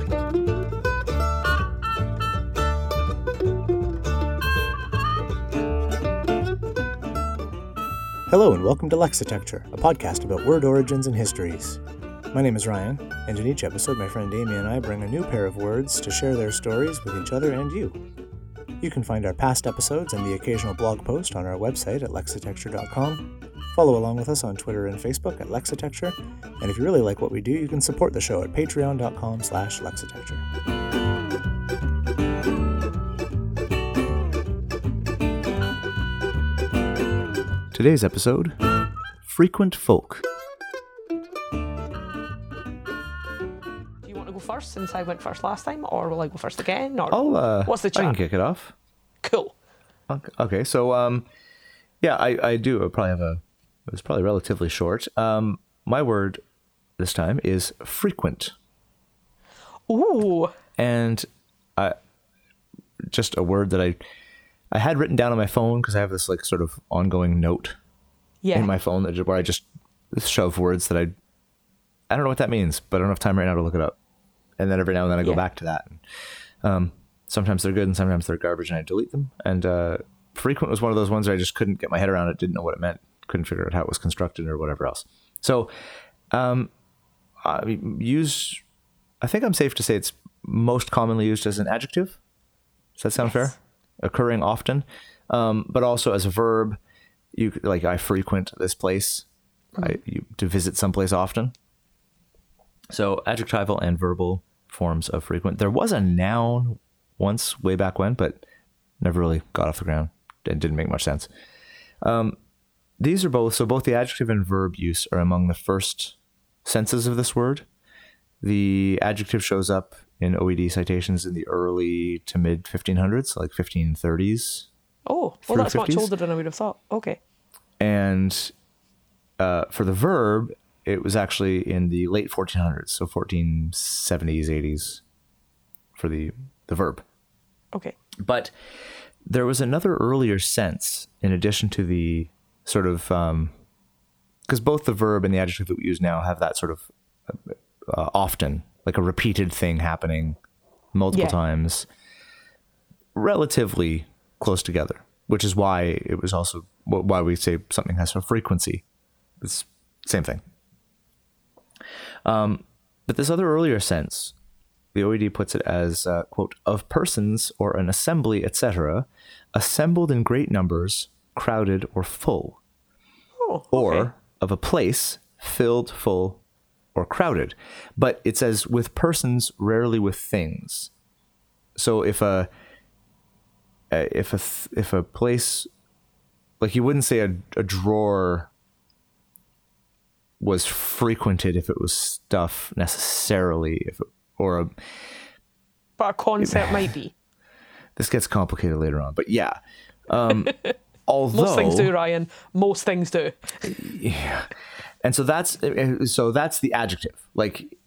Hello and welcome to Lexitecture, a podcast about word origins and histories. My name is Ryan, and in each episode my friend Amy and I bring a new pair of words to share their stories with each other and you. You can find our past episodes and the occasional blog post on our website at lexitecture.com. Follow along with us on Twitter and Facebook at Lexitecture, and if you really like what we do, you can support the show at patreon.com/lexitecture. Today's episode, Frequent Folk. Do you want to go first since I went first last time, or will I go first again? Or what's the chat? I can kick it off. Cool. Okay, so I do. It was probably relatively short. My word this time is frequent. Ooh. And just a word that I had written down on my phone because I have this like sort of ongoing note in my phone where I just shove words that I don't know what that means, but I don't have time right now to look it up. And then every now and then I go back to that. And, sometimes they're good and sometimes they're garbage and I delete them. And frequent was one of those ones where I just couldn't get my head around it, didn't know what it meant, couldn't figure out how it was constructed or whatever else. So I think I'm safe to say it's most commonly used as an adjective. Does that sound fair? Occurring often, but also as a verb. I frequent this place. To visit someplace often. So adjectival and verbal forms of frequent. There was a noun once way back when, but never really got off the ground. It didn't make much sense. These are both the adjective and verb use are among the first senses of this word. The adjective shows up in OED citations in the early to mid 1500s, like 1530s. Oh, well, that's 50s. Much older than I would have thought. Okay. And for the verb, it was actually in the late 1400s, so 1470s, 80s for the verb. Okay. But there was another earlier sense in addition to the sort of, because both the verb and the adjective that we use now have that sort of often, like a repeated thing happening multiple times, relatively close together, which is why it was also why we say something has a frequency. It's the same thing. But this other earlier sense, the OED puts it as, quote, of persons or an assembly, etc., assembled in great numbers, crowded or full. Oh, okay. Or of a place filled, full, or crowded. But it says with persons, rarely with things. So if a place, like you wouldn't say a drawer was frequented if it was stuff necessarily, but a concept might be. This gets complicated later on, but yeah. Although most things do, Ryan. Most things do. Yeah. And so that's the adjective. Like,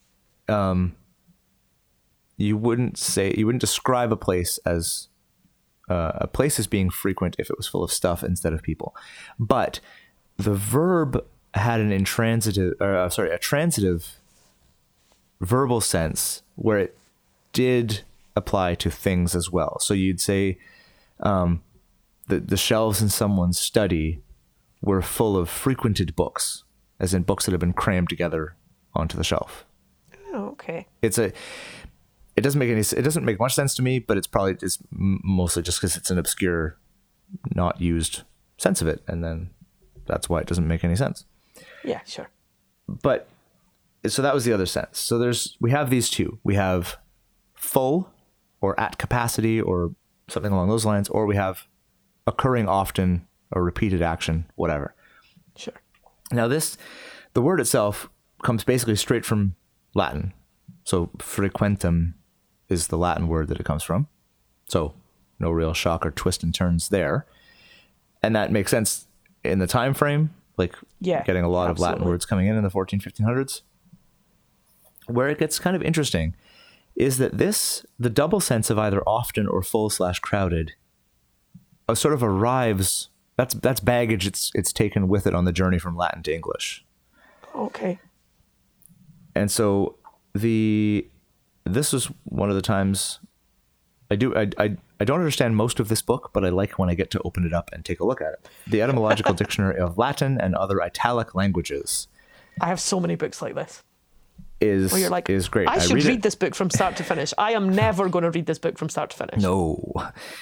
you wouldn't describe a place as being frequent if it was full of stuff instead of people. But the verb had a transitive verbal sense where it did apply to things as well. So you'd say the shelves in someone's study were full of frequented books, as in books that have been crammed together onto the shelf. Oh, okay. It doesn't make much sense to me, but it's mostly just because it's an obscure, not used sense of it, and then that's why it doesn't make any sense. Yeah, sure. But so that was the other sense. So we have these two. We have full or at capacity or something along those lines, or we have occurring often or repeated action, whatever. Sure. Now the word itself comes basically straight from Latin. So frequentum is the Latin word that it comes from. So no real shock or twist and turns there. And that makes sense in the time frame, like getting a lot of Latin words coming in the 1500s. Where it gets kind of interesting is that the double sense of either often or full/crowded sort of arrives, that's baggage it's taken with it on the journey from Latin to English. Okay. And so the this was one of the times I don't understand most of this book, but I like when I get to open it up and take a look at it. The Etymological Dictionary of Latin and Other Italic Languages. I have so many books like this. Is great. I should read this book from start to finish. I am never going to read this book from start to finish. No.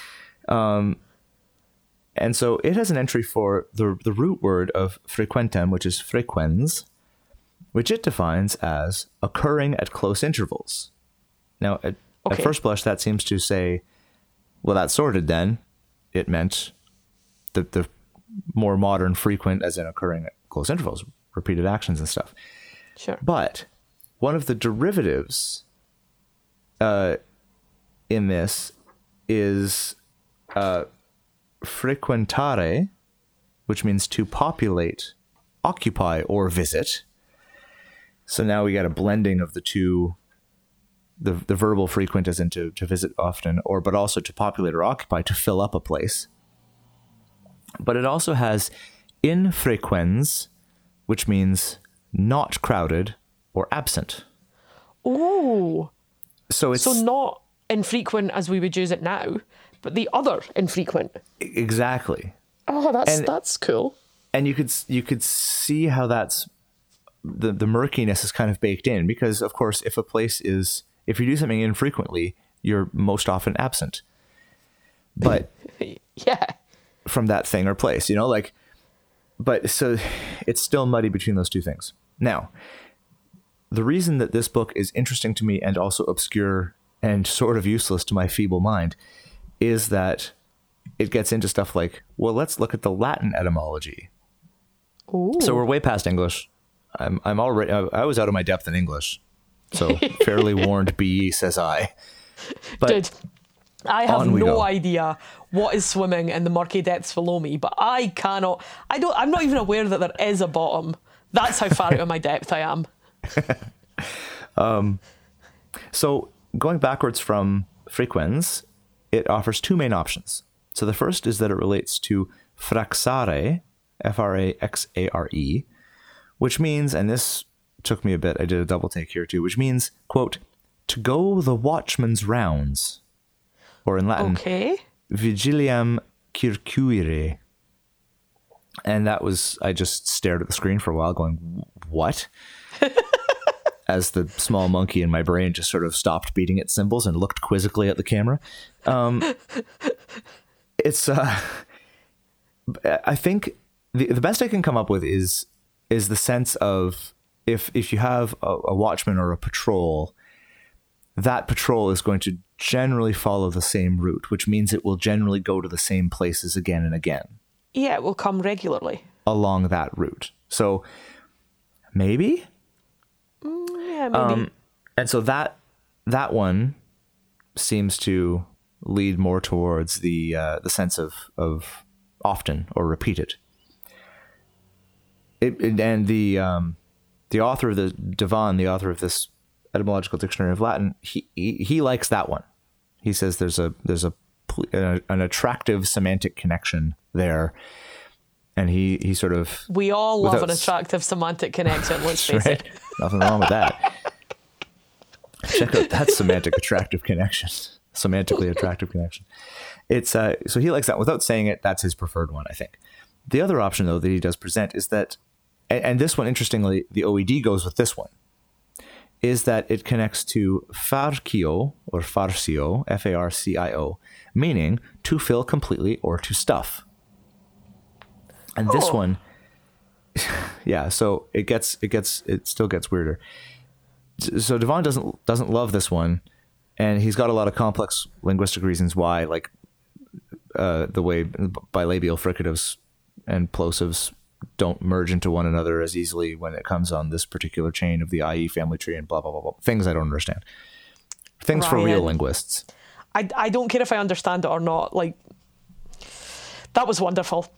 And so it has an entry for the root word of frequentem, which is frequens, which it defines as occurring at close intervals. Now, at first blush, that seems to say, well, that's sorted then. It meant the more modern frequent, as in occurring at close intervals, repeated actions and stuff. Sure. But one of the derivatives in this is frequentare, which means to populate, occupy, or visit. So now we got a blending of the two, the verbal frequent as in to visit often, but also to populate or occupy, to fill up a place. But it also has infrequens, which means not crowded or absent. Oh. So it's not infrequent as we would use it now, but the other infrequent. Exactly. Oh, that's cool. And you could see how that's the murkiness is kind of baked in, because of course if you do something infrequently, you're most often absent. But yeah, from that thing or place, but so it's still muddy between those two things. Now, the reason that this book is interesting to me and also obscure and sort of useless to my feeble mind is that it gets into stuff like, well, let's look at the Latin etymology. Ooh. So we're way past English. I'm already, I was out of my depth in English. So fairly warned BE, says I. But dude, I have no idea what is swimming in the murky depths below me, but I'm not even aware that there is a bottom. That's how far out of my depth I am. So going backwards from frequens, it offers two main options. So the first is that it relates to fraxare, Fraxare, which means, and this took me a bit, I did a double take here too, which means, quote, to go the watchman's rounds, or in Latin, vigiliam circuire. And that was, I just stared at the screen for a while going, what? As the small monkey in my brain just sort of stopped beating its cymbals and looked quizzically at the camera. It's, I think the best I can come up with is the sense of if you have a watchman or a patrol, that patrol is going to generally follow the same route, which means it will generally go to the same places again and again. Yeah, it will come regularly along that route. So maybe? Yeah, maybe. And so that one seems to lead more towards the sense of often or repeated. And the author of the Divan, the author of this Etymological Dictionary of Latin, he likes that one. He says there's an attractive semantic connection there, and he sort of, we all love an attractive semantic connection. Let's face it. Nothing wrong with that. Check out that semantic attractive connection. Semantically attractive connection. It's so he likes that. Without saying it, that's his preferred one, I think. The other option, though, that he does present is that, and this one, interestingly, the OED goes with this one, is that it connects to farcio or farcio, Farcio, meaning to fill completely or to stuff. And this one, yeah, so it still gets weirder. So Divan doesn't love this one, and he's got a lot of complex linguistic reasons why, like the way bilabial fricatives and plosives don't merge into one another as easily when it comes on this particular chain of the IE family tree and blah, blah, blah, blah. Things I don't understand. Things for real linguists. I don't care if I understand it or not. Like, that was wonderful.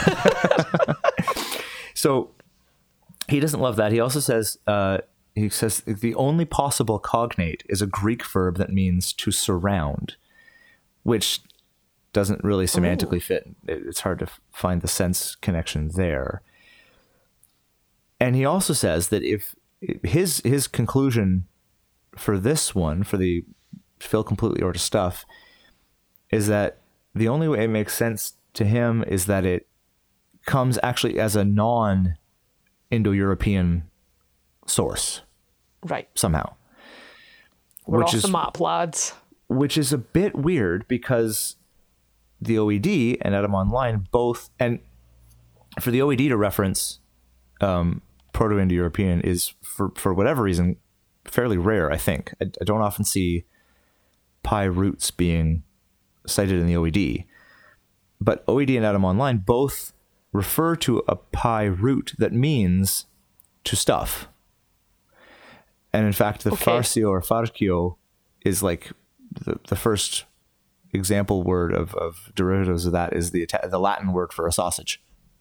So he doesn't love that. He also says, the only possible cognate is a Greek verb that means to surround, which doesn't really semantically fit. It's hard to find the sense connection there. And he also says that if his conclusion for this one, for the fill completely or to stuff, is that the only way it makes sense to him is that it comes actually as a non-Indo-European source. Right. Somehow. We're off the map, lads. Which is a bit weird because the OED and Edom Online both, and for the OED to reference Proto-Indo-European is, for whatever reason, fairly rare, I think. I don't often see Pi roots being cited in the OED. But OED and Edom Online both refer to a Pi root that means to stuff. And in fact, the Farsio or Farcio is like the first example word of derivatives of that is the Latin word for a sausage.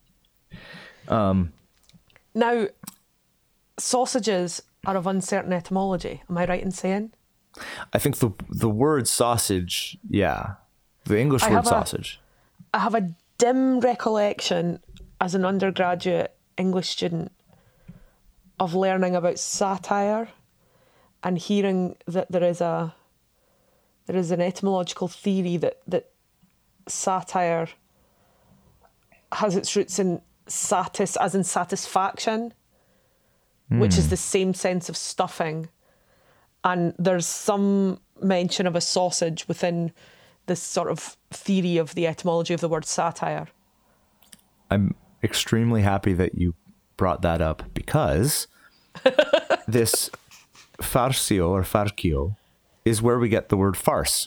Now, sausages are of uncertain etymology. Am I right in saying? I think the word sausage, yeah. The English word sausage. I have a dim recollection as an undergraduate English student of learning about satire and hearing that there is an etymological theory that satire has its roots in satis, as in satisfaction, which is the same sense of stuffing. And there's some mention of a sausage within this sort of theory of the etymology of the word satire. I'm extremely happy that you brought that up because this Farsio or Farcio is where we get the word farce.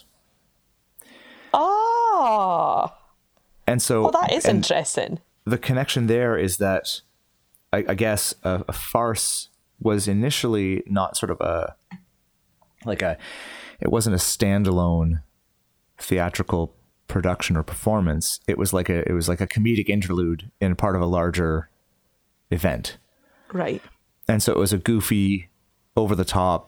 Ah. And so... Oh, that is interesting. The connection there is that I guess a farce was initially not sort of it wasn't a standalone theatrical production or performance. It was like a comedic interlude in part of a larger event. Right. And so it was a goofy, over the top,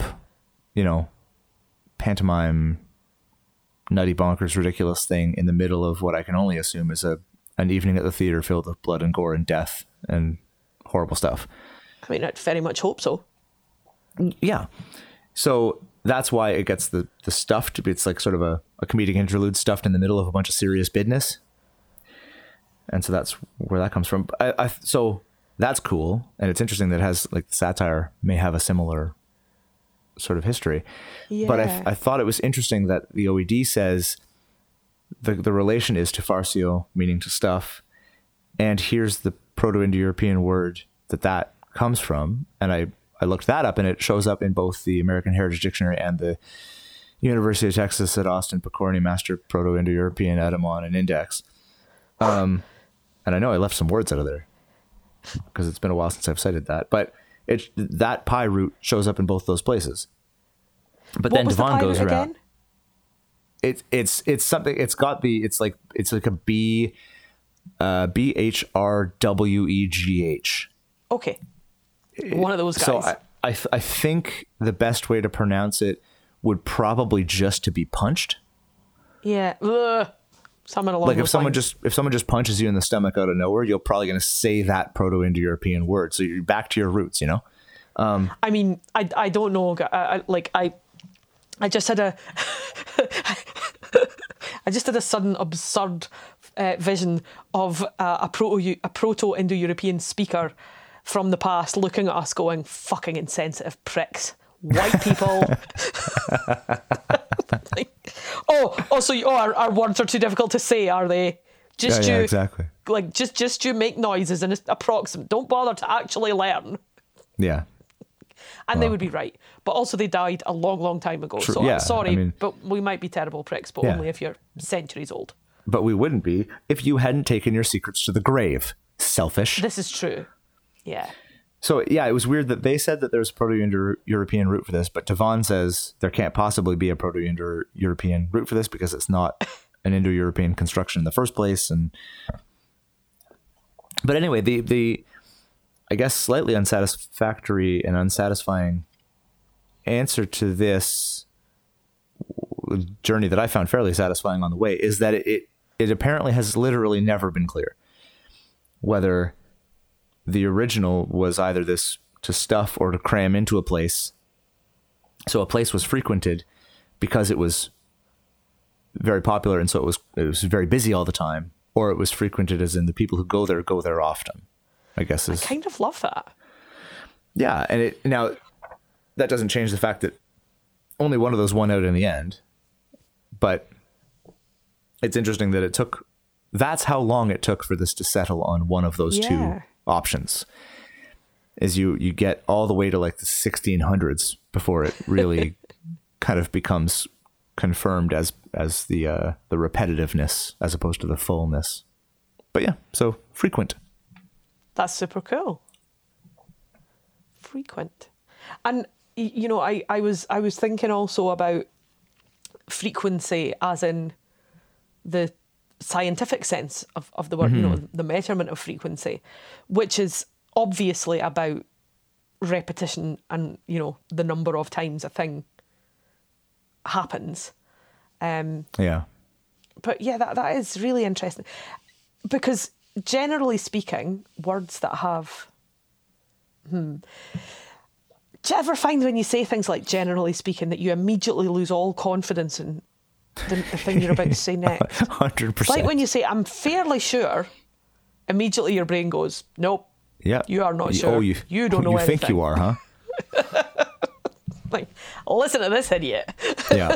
pantomime, nutty bonkers, ridiculous thing in the middle of what I can only assume is an evening at the theater filled with blood and gore and death and horrible stuff. I mean, I'd very much hope so. Yeah. So that's why it gets the stuffed. It's like sort of a comedic interlude stuffed in the middle of a bunch of serious business. And so that's where that comes from. So that's cool. And it's interesting that it has like satire may have a similar sort of history. Yeah. But I thought it was interesting that the OED says the relation is to Farcio, meaning to stuff. And here's the Proto-Indo-European word that comes from. And I looked that up, and it shows up in both the American Heritage Dictionary and the University of Texas at Austin Pokorny Master Proto-Indo-European Etymon and Index. And I know I left some words out of there because it's been a while since I've cited that. But that Pi root shows up in both those places. But what then Devon goes around. Again? It's something. It's like a B, BHRWEGH. Okay. One of those guys. So I think the best way to pronounce it would probably just to be punched. Yeah. Ugh. Something along like those lines. If someone just punches you in the stomach out of nowhere, you're probably going to say that Proto-Indo-European word. So you're back to your roots, I mean, I don't know. I just had a sudden absurd vision of a Proto-Indo-European speaker from the past looking at us going, fucking insensitive pricks. White people. Our words are too difficult to say, are they? Yeah, exactly. Like, just you make noises and approximate. Don't bother to actually learn. Yeah. And they would be right. But also they died a long, long time ago. True. So I'm sorry, but we might be terrible pricks, but only if you're centuries old. But we wouldn't be if you hadn't taken your secrets to the grave. Selfish. This is true. Yeah. So, yeah, it was weird that they said that there's a Proto-Indo-European root for this, but Devon says there can't possibly be a Proto-Indo-European root for this because it's not an Indo-European construction in the first place. But anyway, the I guess slightly unsatisfactory and unsatisfying answer to this journey that I found fairly satisfying on the way is that it apparently has literally never been clear whether the original was either this to stuff or to cram into a place So a place was frequented because it was very popular, and so it was very busy all the time, or it was frequented as in the people who go there often, I guess is. I kind of love that. Yeah, and now that doesn't change the fact that only one of those won out in the end, but it's interesting that that's how long it took for this to settle on one of those two options. Is you get all the way to like the 1600s before it really kind of becomes confirmed as the repetitiveness as opposed to the fullness. But yeah, so frequent. That's super cool. Frequent. And you know, I was thinking also about frequency as in the scientific sense of the word, you know, the measurement of frequency, which is obviously about repetition and, you know, the number of times a thing happens. Yeah. But yeah, that is really interesting, because generally speaking, words that have do you ever find when you say things like generally speaking that you immediately lose all confidence in the thing you're about to say next? 100%. It's like when you say I'm fairly sure, immediately your brain goes, nope. Yeah. You are not sure. Oh, you don't know you anything. think you are, huh? Like, listen to this idiot. Yeah.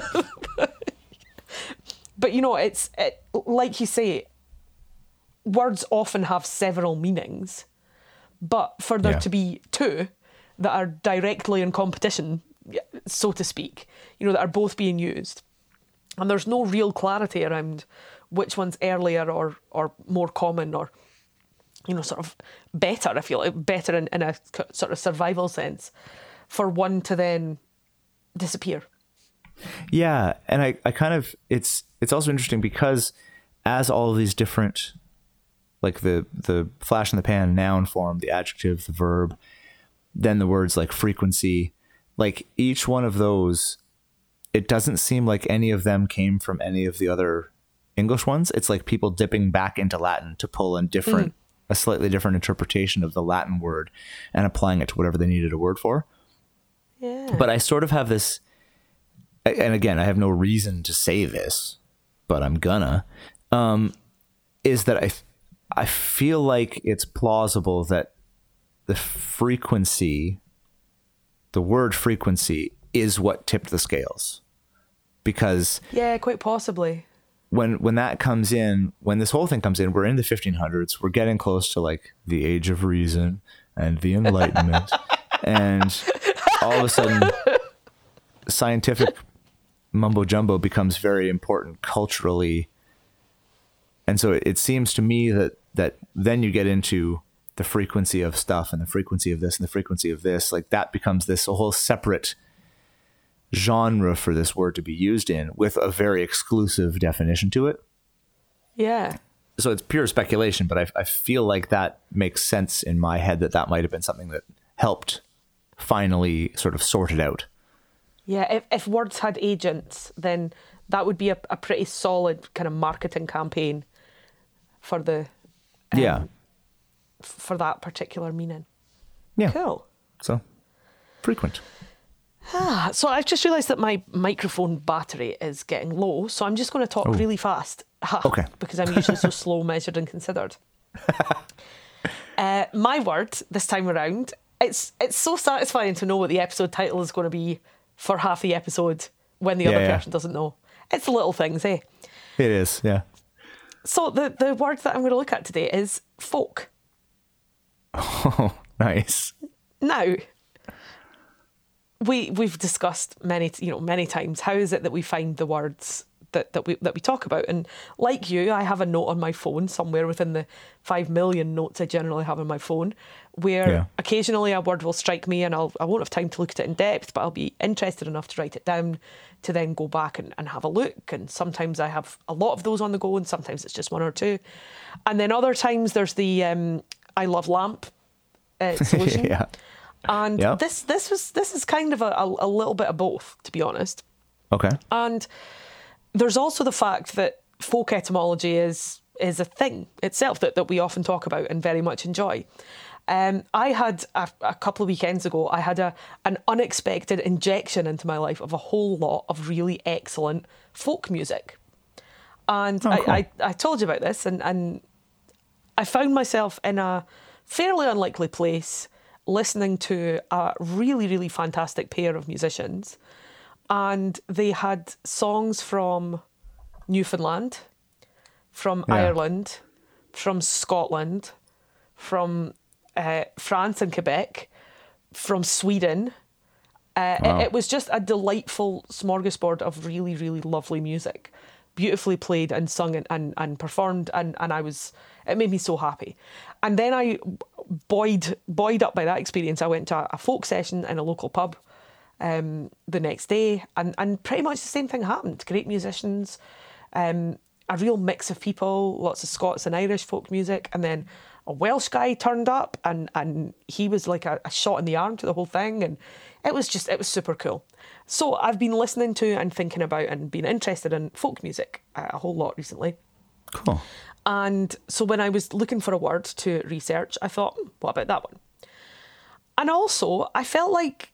But you know, it's like you say, words often have several meanings, but for there to be two that are directly in competition, so to speak, you know, that are both being used, and there's no real clarity around which one's earlier or more common, or, you know, sort of better, if you like, better in a sort of survival sense, for one to then disappear. Yeah, and I kind of, it's also interesting because as all of these different, like the flash in the pan noun form, the adjective, the verb, then the words like frequency, like each one of those, it doesn't seem like any of them came from any of the other English ones. It's like people dipping back into Latin to pull in a slightly different interpretation of the Latin word and applying it to whatever they needed a word for. Yeah. But I sort of have this, and again, I have no reason to say this, but I'm gonna, is that I feel like it's plausible that the word frequency is what tipped the scales. Because yeah, quite possibly. When that comes in, when this whole thing comes in, we're in the 1500s, we're getting close to like the Age of Reason and the Enlightenment. And all of a sudden, scientific mumbo jumbo becomes very important culturally. And so it seems to me that then you get into the frequency of stuff and the frequency of this and the frequency of this, like that becomes this whole separate genre for this word to be used in with a very exclusive definition to it. Yeah. So it's pure speculation, but I feel like that makes sense in my head that might have been something that helped finally sort of sort it out. Yeah, if words had agents, then that would be a pretty solid kind of marketing campaign for the for that particular meaning. Yeah. Cool. So frequent. So I've just realised that my microphone battery is getting low, so I'm just going to talk really fast. Okay. Because I'm usually so slow, measured and considered. My word this time around, it's so satisfying to know what the episode title is going to be for half the episode when the other person doesn't know. It's the little things, eh? It is, yeah. So the word that I'm going to look at today is folk. Oh, nice. Now, we've discussed many times how is it that we find the words that we talk about, and like you, I have a note on my phone somewhere within the 5 million notes I generally have on my phone, where occasionally a word will strike me and I won't have time to look at it in depth, but I'll be interested enough to write it down to then go back and have a look. And sometimes I have a lot of those on the go, and sometimes it's just one or two, and then other times there's the I love lamp solution. Yeah. And this is kind of a little bit of both, to be honest. Okay. And there's also the fact that folk etymology is a thing itself that we often talk about and very much enjoy. I had a couple of weekends ago, I had an unexpected injection into my life of a whole lot of really excellent folk music. And cool. I told you about this, and I found myself in a fairly unlikely place listening to a really, really fantastic pair of musicians. And they had songs from Newfoundland, from Ireland, from Scotland, from France and Quebec, from Sweden. Wow. It was just a delightful smorgasbord of really, really lovely music, beautifully played and sung and performed, and it made me so happy. And then I, buoyed up by that experience, I went to a folk session in a local pub the next day, and pretty much the same thing happened. Great musicians, a real mix of people, lots of Scots and Irish folk music, and then a Welsh guy turned up, and he was like a shot in the arm to the whole thing, and it was super cool. So I've been listening to and thinking about and being interested in folk music a whole lot recently. Cool. And so when I was looking for a word to research, I thought, what about that one? And also, I felt like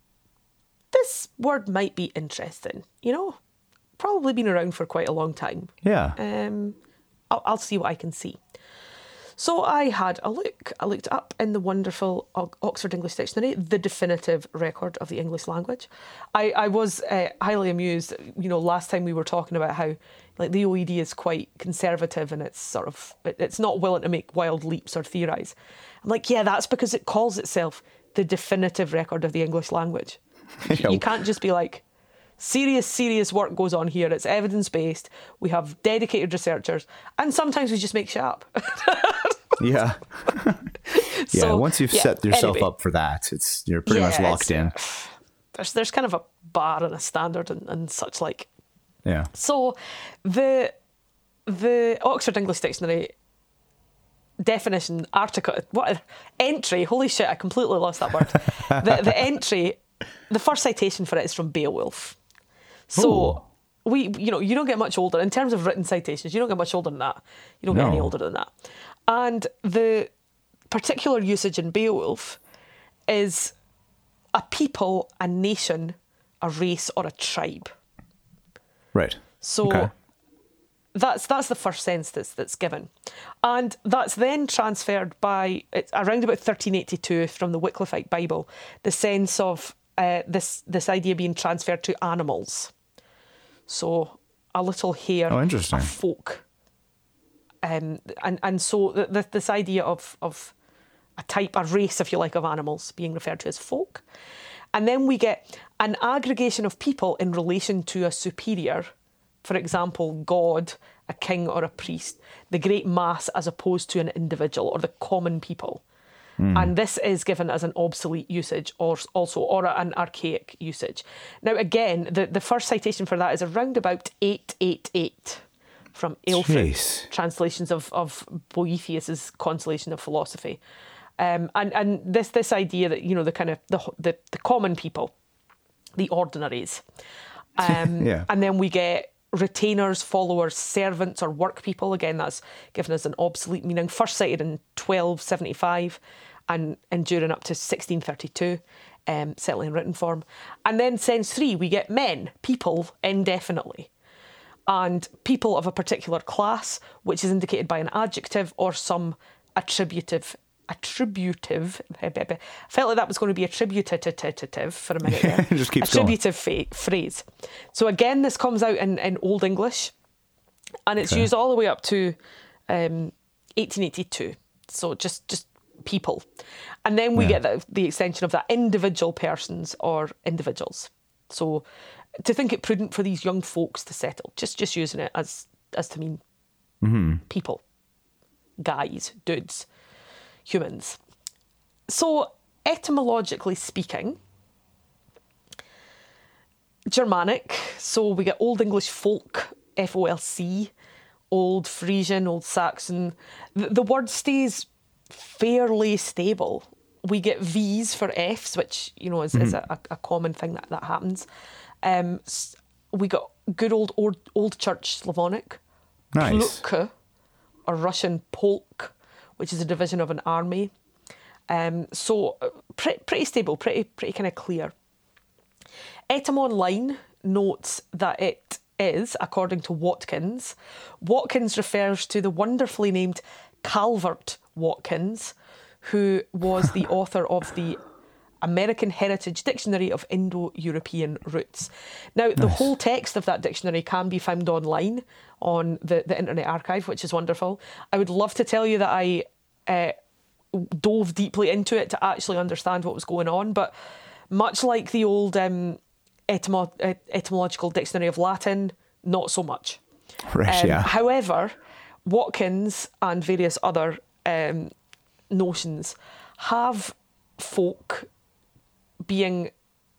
this word might be interesting, probably been around for quite a long time. Yeah. I'll see what I can see. So I had a look. I looked up in the wonderful Oxford English Dictionary, the definitive record of the English language. I was highly amused, last time we were talking about how like the OED is quite conservative and it's not willing to make wild leaps or theorise. I'm like, yeah, that's because it calls itself the definitive record of the English language. You can't just be like, serious work goes on here. It's evidence-based. We have dedicated researchers. And sometimes we just make shit up. Yeah. So, once you've set yourself up for that, you're pretty much locked in. There's kind of a bar and a standard and such like. Yeah. So the Oxford English Dictionary definition article, entry, holy shit, I completely lost that word. The entry, the first citation for it is from Beowulf. So you don't get much older in terms of written citations. You don't get much older than that. You don't get any older than that. And the particular usage in Beowulf is a people, a nation, a race, or a tribe. Right. So that's the first sense that's given. And that's then transferred by, it's around about 1382 from the Wycliffite Bible, the sense of this idea being transferred to animals. So a little hare, interesting. a folk. And so this idea of a type, a race, if you like, of animals being referred to as folk. And then we get an aggregation of people in relation to a superior, for example, God, a king or a priest, the great mass as opposed to an individual or the common people. And this is given as an obsolete usage or an archaic usage. Now, again, the first citation for that is around about 888 from Aelfried, translations of Boethius's Consolation of Philosophy. And this idea that, the kind of the common people, the ordinaries. And then we get retainers, followers, servants, or work people. Again, that's given as an obsolete meaning. First cited in 1275 and enduring up to 1632, certainly in written form. And then sense 3, we get men, people, indefinitely. And people of a particular class, which is indicated by an adjective or some attributive. I felt like that was going to be attributive for a minute there. It just keeps attributive phrase. So again, this comes out in Old English, and it's used all the way up to 1882. So just people. And then we get the extension of that, individual persons or individuals. So to think it prudent for these young folks to settle, just using it as to mean people, guys, dudes, humans. So etymologically speaking, Germanic, so we get Old English folk, FOLC, Old Frisian, Old Saxon. The word stays fairly stable. We get V's for F's, which, is a common thing that happens. We got good old Church Slavonic, nice. Pluk, or Russian Polk, which is a division of an army. Pretty stable, pretty kind of clear. Etymonline notes that it is, according to Watkins, Watkins refers to the wonderfully named Calvert Watkins, who was the author of the American Heritage Dictionary of Indo-European Roots. Now, the whole text of that dictionary can be found online on the Internet Archive, which is wonderful. I would love to tell you that I dove deeply into it to actually understand what was going on, but much like the old etymological dictionary of Latin, not so much. Right, yeah. However, Watkins and various other notions have folk being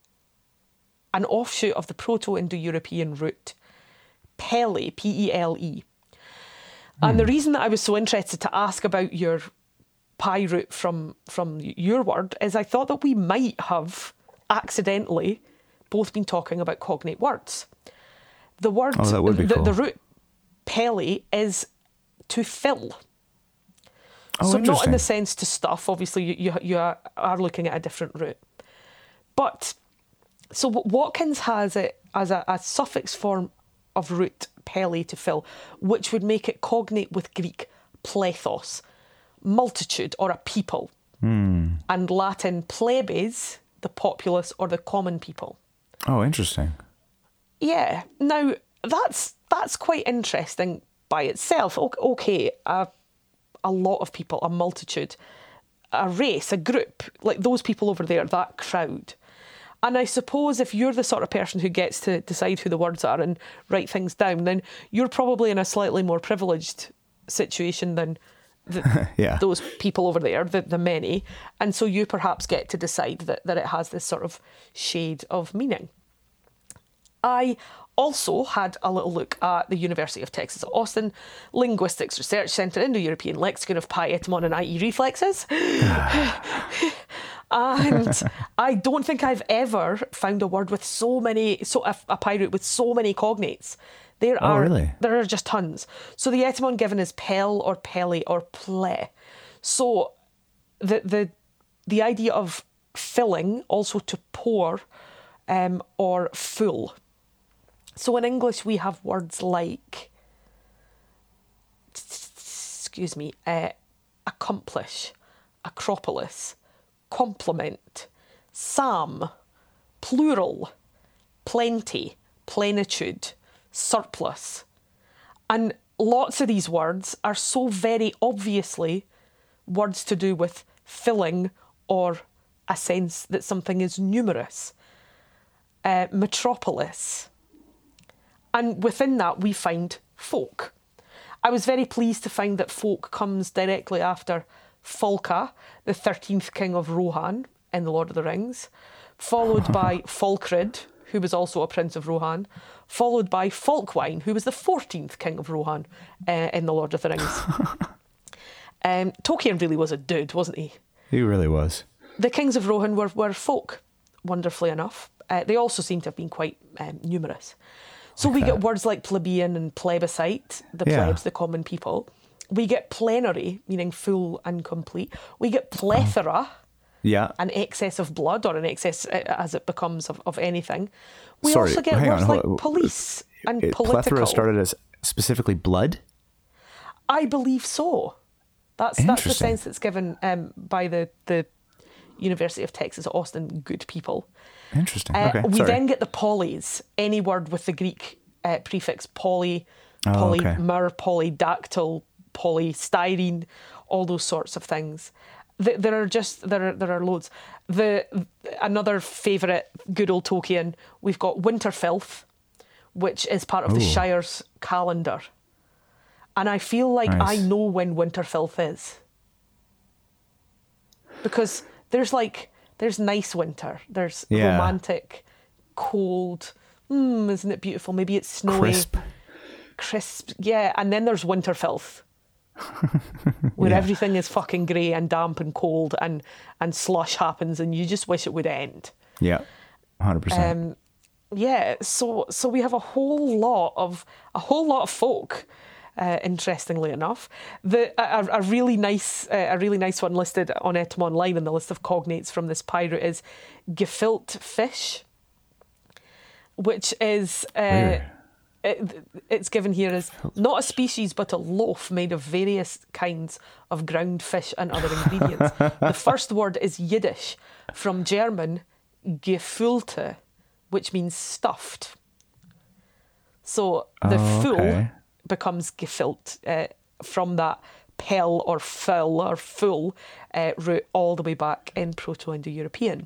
an offshoot of the Proto-Indo-European root Pele, P-E-L-E. And the reason that I was so interested to ask about your Pi root from your word is I thought that we might have accidentally both been talking about cognate words. The word, that would be cool. The root Pele is to fill. Oh, So not in interesting. the sense to stuff. Obviously, you are looking at a different root. But, so Watkins has it as a suffix form of root Pele, to fill, which would make it cognate with Greek plethos, multitude or a people, and Latin plebes, the populace or the common people. Oh, interesting. Yeah. Now, that's quite interesting by itself. Okay, a lot of people, a multitude, a race, a group, like those people over there, that crowd. And I suppose if you're the sort of person who gets to decide who the words are and write things down, then you're probably in a slightly more privileged situation than Yeah. those people over there, the many. And so you perhaps get to decide that it has this sort of shade of meaning. I also had a little look at the University of Texas at Austin Linguistics Research Centre Indo-European Lexicon of Pi, Etymon and IE reflexes. And I don't think I've ever found a word with a Pi root with so many cognates. There are just tons. So the etymon given is pel or pele or ple. So the idea of filling, also to pour, or full. So in English we have words like, accomplish, acropolis, complement, psalm, plural, plenty, plenitude, surplus. And lots of these words are so very obviously words to do with filling or a sense that something is numerous. Metropolis. And within that we find folk. I was very pleased to find that folk comes directly after Folka, the 13th king of Rohan in The Lord of the Rings, followed by Folkred, who was also a prince of Rohan, followed by Folkwine, who was the 14th king of Rohan in The Lord of the Rings. Tolkien really was a dude, wasn't he? He really was. The kings of Rohan were folk, wonderfully enough. They also seem to have been quite numerous. So we get words like plebeian and plebiscite, the plebs, the common people. We get plenary, meaning full and complete. We get plethora, an excess of blood or an excess as it becomes of anything. We also get words like police and political. Plethora started as specifically blood? I believe so. That's the sense that's given by the University of Texas at Austin good people. Interesting. Okay, we then get the polys, any word with the Greek prefix poly, polymer, polydactyl, polystyrene, all those sorts of things. There are loads. Another favourite, good old Tolkien, we've got Winterfilth, which is part of the Shire's calendar. And I feel like I know when Winterfilth is. Because there's nice winter, there's romantic, cold, isn't it beautiful? Maybe it's snowy. Crisp, yeah. And then there's Winterfilth, where everything is fucking grey and damp and cold and slush happens and you just wish it would end. Yeah, 100%. So we have a whole lot of folk interestingly enough. A really nice one listed on Etom Online in the list of cognates from this pirate is gefilte fish, which is it's given here as not a species but a loaf made of various kinds of ground fish and other ingredients. The first word is Yiddish from German gefühlte, which means stuffed. So the full becomes gefilte from that pel or full or full root all the way back in Proto-Indo-European.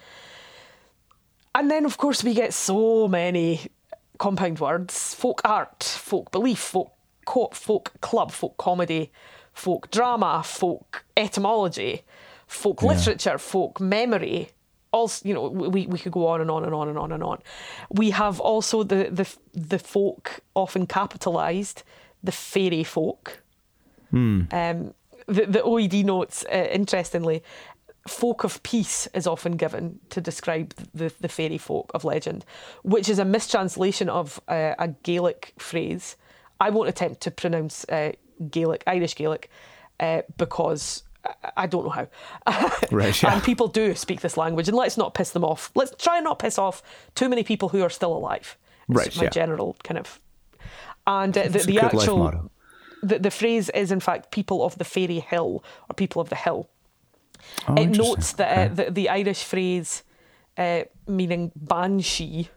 And then, of course, we get so many compound words: folk art, folk belief, folk club, folk comedy, folk drama, folk etymology, folk literature, folk memory. Also, we could go on and on and on and on and on. We have also the folk, often capitalised, the fairy folk. The OED notes, interestingly, folk of peace is often given to describe the fairy folk of legend, which is a mistranslation of a Gaelic phrase. I won't attempt to pronounce Irish Gaelic, because I don't know how. Right, yeah. And people do speak this language, and let's not piss them off. Let's try and not piss off too many people who are still alive. It's my general kind of... And the actual... The phrase is, in fact, people of the fairy hill, or people of the hill. It notes that the Irish phrase meaning banshee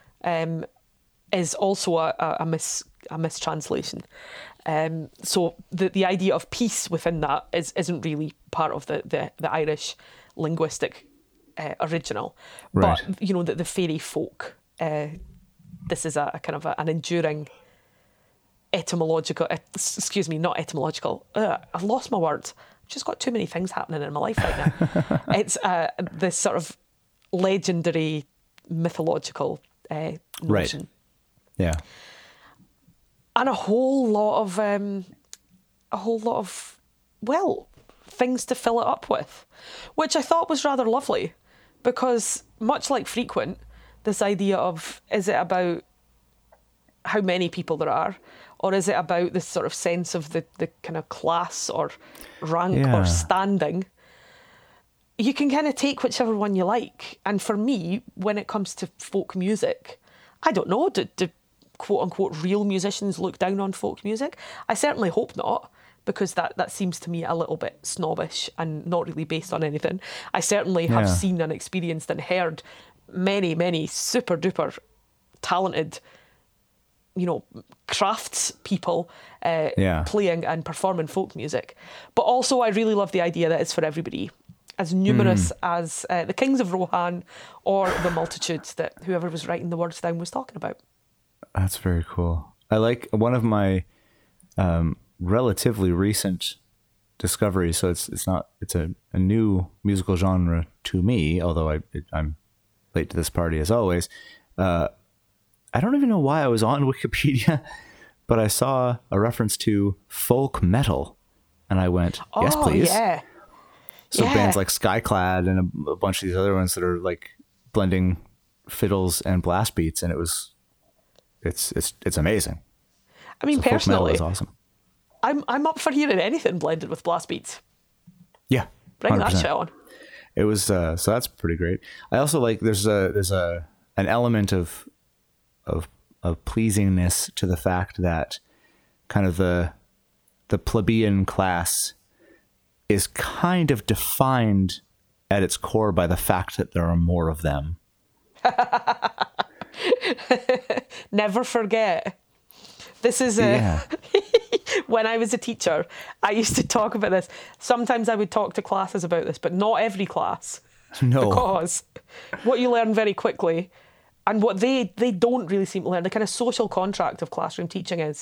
is also a mistranslation. So the idea of peace within that isn't really part of the Irish linguistic original. Right. But the fairy folk, this is a kind of an enduring etymological, not etymological, I've lost my words. I've just got too many things happening in my life right now. It's this sort of legendary, mythological notion. Right. Yeah. And a whole lot of things to fill it up with, which I thought was rather lovely, because much like Frequent, this idea of, is it about how many people there are, or is it about this sort of sense of the kind of class or rank or standing? You can kind of take whichever one you like. And for me, when it comes to folk music, I don't know, do quote unquote real musicians look down on folk music? I certainly hope not, because that seems to me a little bit snobbish and not really based on anything. I certainly have seen and experienced and heard many, many super duper talented, crafts people playing and performing folk music. But also I really love the idea that it's for everybody, as numerous as the Kings of Rohan or the multitudes that whoever was writing the words down was talking about. That's very cool. I like one of my relatively recent discoveries. So it's a new musical genre to me, although I'm late to this party as always. I don't even know why I was on Wikipedia, but I saw a reference to folk metal, and I went, yes, please. Yeah. So bands like Skyclad and a bunch of these other ones that are like blending fiddles and blast beats, and it's amazing. I mean, so personally, folk metal is awesome. I'm up for hearing anything blended with blast beats. Yeah, bring 100%. that shit on. It was so that's pretty great. I also like there's an element of pleasingness to the fact that kind of the plebeian class is kind of defined at its core by the fact that there are more of them. Never forget. This is when I was a teacher, I used to talk about this. Sometimes I would talk to classes about this, but not every class. No. Because what you learn very quickly, and what they don't really seem to learn, the kind of social contract of classroom teaching is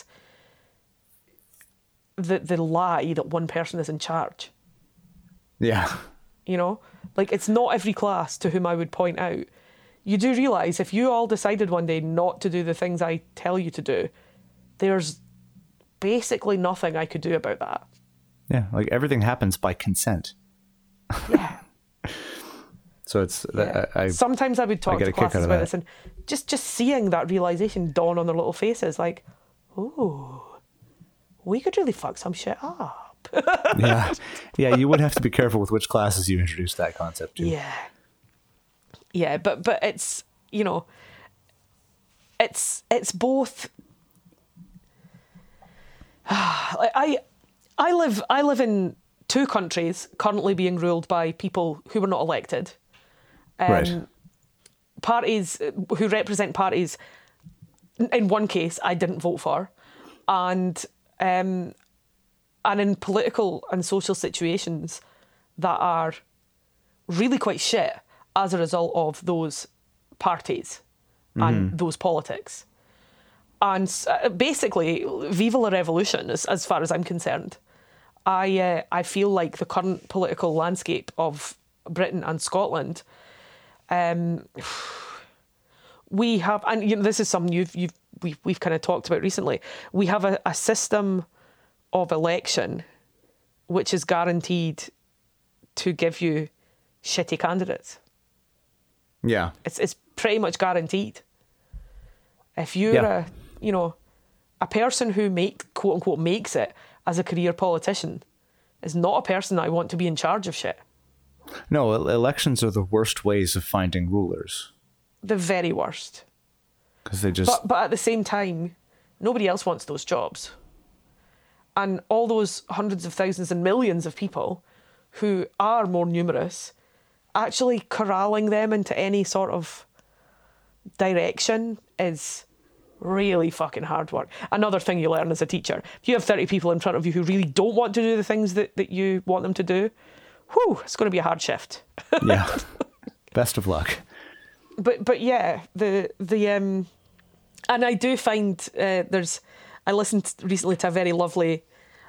the lie that one person is in charge. Yeah. Like, it's not every class to whom I would point out. You do realise if you all decided one day not to do the things I tell you to do, there's basically nothing I could do about that. Yeah, like everything happens by consent. Yeah. So it's sometimes I would talk to classes about this, and just seeing that realization dawn on their little faces, like, oh, we could really fuck some shit up. Yeah. Yeah, you would have to be careful with which classes you introduce that concept to. Yeah. Yeah, but it's, you know, it's both. I live in two countries currently being ruled by people who were not elected. Right. Parties who represent parties, in one case, I didn't vote for. And in political and social situations that are really quite shit as a result of those parties and those politics. And basically, viva la revolution, as far as I'm concerned. I feel like the current political landscape of Britain and Scotland, we have, and you know, this is something we've kind of talked about recently. We have a system of election which is guaranteed to give you shitty candidates. Yeah. It's pretty much guaranteed. If you're a person who quote unquote makes it as a career politician is not a person that I want to be in charge of shit. No, elections are the worst ways of finding rulers. The very worst. Because they just... But at the same time, nobody else wants those jobs. And all those hundreds of thousands and millions of people who are more numerous, actually corralling them into any sort of direction is really fucking hard work. Another thing you learn as a teacher, if you have 30 people in front of you who really don't want to do the things that you want them to do, whew, it's going to be a hard shift. Yeah. Best of luck. But yeah, and I do find I listened recently to a very lovely,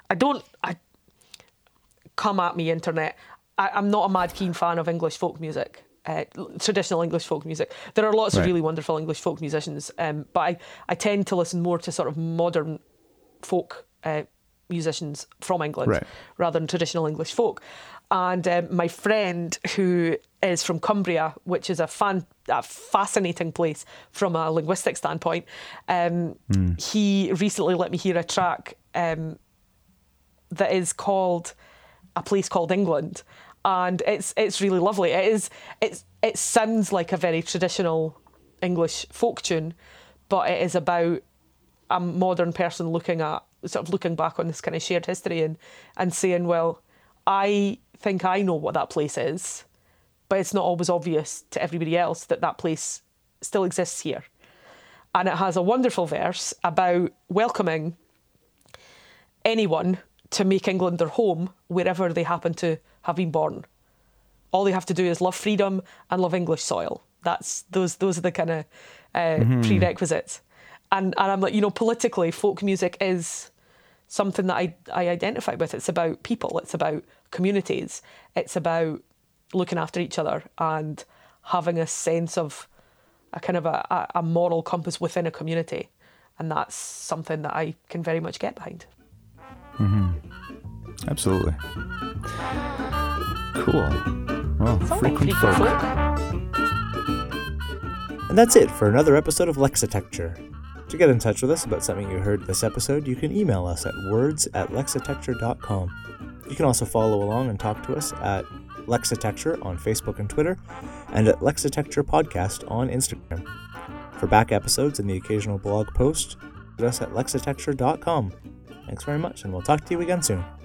come at me internet, I'm not a mad keen fan of English folk music. Traditional English folk music. There are lots of really wonderful English folk musicians, but I tend to listen more to sort of modern folk musicians from England rather than traditional English folk. And my friend, who is from Cumbria, which is a fascinating place from a linguistic standpoint, he recently let me hear a track that is called A Place Called England. And it's really lovely. It sounds like a very traditional English folk tune, but it is about a modern person looking back on this kind of shared history and saying, well, I think I know what that place is, but it's not always obvious to everybody else that place still exists here. And it has a wonderful verse about welcoming anyone to make England their home wherever they happen to have been born. All they have to do is love freedom and love English soil. Those are the kind of prerequisites. And I'm like, politically, folk music is something that I identify with. It's about people. It's about communities. It's about looking after each other and having a sense of a kind of a moral compass within a community. And that's something that I can very much get behind. Absolutely. Cool. Well, frequent folk. And that's it for another episode of Lexitecture. To get in touch with us about something you heard this episode, you can email us at words@lexitecture.com. You can also follow along and talk to us at Lexitecture on Facebook and Twitter, and at Lexitecture Podcast on Instagram. For back episodes and the occasional blog post, visit us at lexitecture.com. Thanks very much, and we'll talk to you again soon.